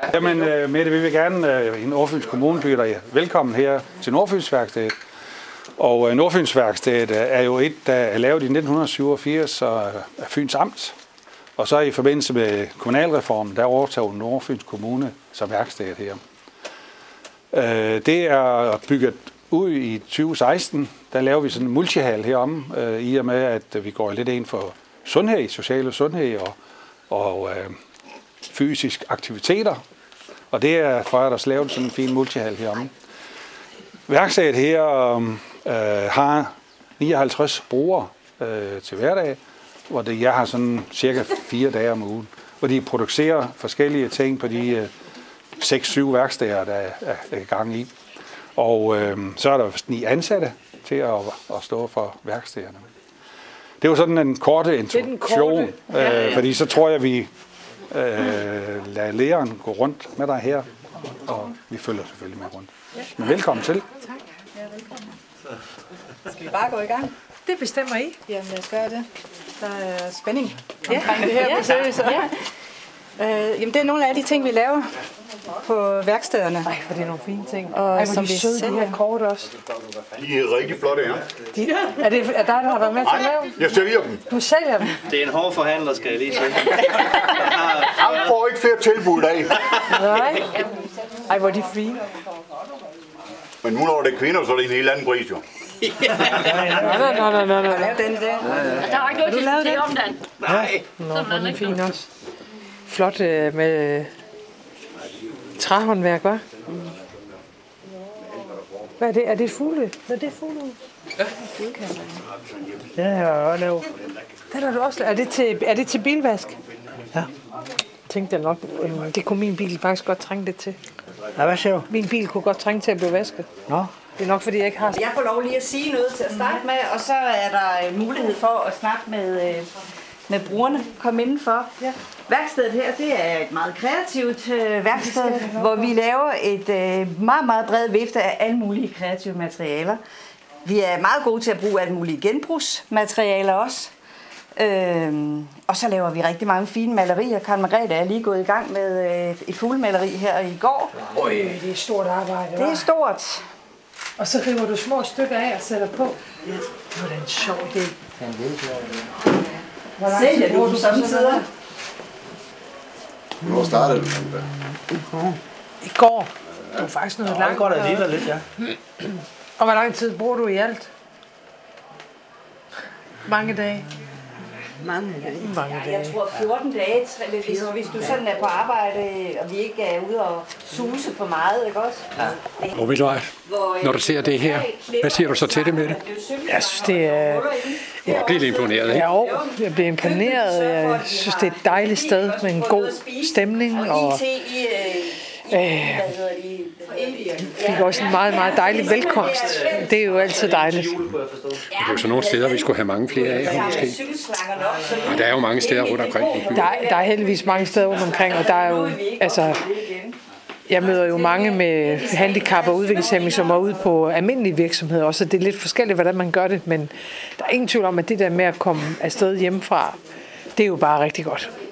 Jamen, Mette, vi vil gerne i Nordfyns Kommune byde dig velkommen her til Nordfynsværkstedet. Og Nordfynsværkstedet er jo et, der er lavet i 1987 af Fyns Amt. Og så i forbindelse med kommunalreformen, der overtog Nordfyns Kommune som værksted her. Det er bygget ud i 2016. Der laver vi sådan en multihal heromme, i og med, at vi går lidt ind for sundhed, social sundhed og fysisk aktiviteter. Og det er for at der lavet sådan en fin multihal heromme. Værkstedet her har 59 brugere til hverdag, hvor jeg har sådan cirka 4 dage om ugen, hvor de producerer forskellige ting på de 6-7 værksteder, der er i gang i. Og så er der 9 ansatte til at stå for værkstederne. Det er jo sådan en kort introduktion, fordi så tror jeg, vi lader læreren gå rundt med dig her, og vi følger selvfølgelig med rundt. Men velkommen til. Tak. Ja, velkommen. Skal vi bare gå i gang? Det bestemmer I. Jamen, lad os gøre det. Der er spænding omkring det her besøg. Jamen, det er nogle af de ting, vi laver på værkstederne. Nej, for det er nogle fine ting. Og hvor som de vi søde, de sælger. her kort også. De er rigtig flotte, ja. Er det dig, der har været med til at lave dem? Jeg sælger dem. Du sælger dem? Det er en hård forhandler, skal jeg lige sige. Jeg får ikke flere tilbud af. Nej. Ej, hvor er de fine. Men nu når det er kvinder, så er det en helt anden pris, jo. Nå. Lav den der. Der er ikke noget til at sige om den. Nej. Nå, hvor er den fin også. Flot med træhåndværk, hva'? Hvad er det? Er det fugle? Hvad er det fugle? Ja, fuglekasser. Ja, jeg har også lavet. Den har du også lavet. Er det til bilvask? Ja. Tænkte jeg nok, det kunne min bil faktisk godt trænge det til. Ja, hvad siger du? Min bil kunne godt trænge til at blive vasket. Nå. Det er nok, fordi jeg ikke har... Jeg får lov lige at sige noget til at starte med, og så er der mulighed for at snakke med brugerne. Kom indenfor. Ja. Værkstedet her, det er et meget kreativt værksted, hvor vi laver et meget, meget bredt vifte af alle mulige kreative materialer. Vi er meget gode til at bruge alle mulige genbrugsmaterialer også. Og så laver vi rigtig mange fine malerier. Karen Margrethe er lige gået i gang med et fuglemaleri her i går. Det er stort arbejde, Det er stort. Og så river du små stykker af og sætter på. Ja. Det var da en sjov idé. Sælger du dem samtidig? Hvornår startede du? I går. Det var faktisk noget langt. Godt alligevel lidt, ja. Og hvor lang tid bruger du i alt? Mange dage. Mange dage. Jeg tror 14 dage, hvis du sådan er på arbejde, og vi ikke er ude og suse for meget, ikke også? Ja. Og ved du hvad, når du ser det her, hvad siger du så til det med det? Jeg synes, det er... Jeg bliver lidt imponeret, ikke? Ja, jeg bliver imponeret. Jeg synes, det er et dejligt sted med en god stemning. Og fik også en meget, meget dejlig velkomst. Det er jo altid dejligt. Det er jo sådan nogle steder, vi skulle have mange flere af, måske. Og der er jo mange steder rundt omkring i byen. Der er heldigvis mange steder rundt omkring, og der er jo... Altså, jeg møder jo mange med handicap og udviklingshæmning, som er ude på almindelige virksomheder også. Det er lidt forskelligt, hvordan man gør det, men der er ingen tvivl om, at det der med at komme afsted hjemmefra, det er jo bare rigtig godt.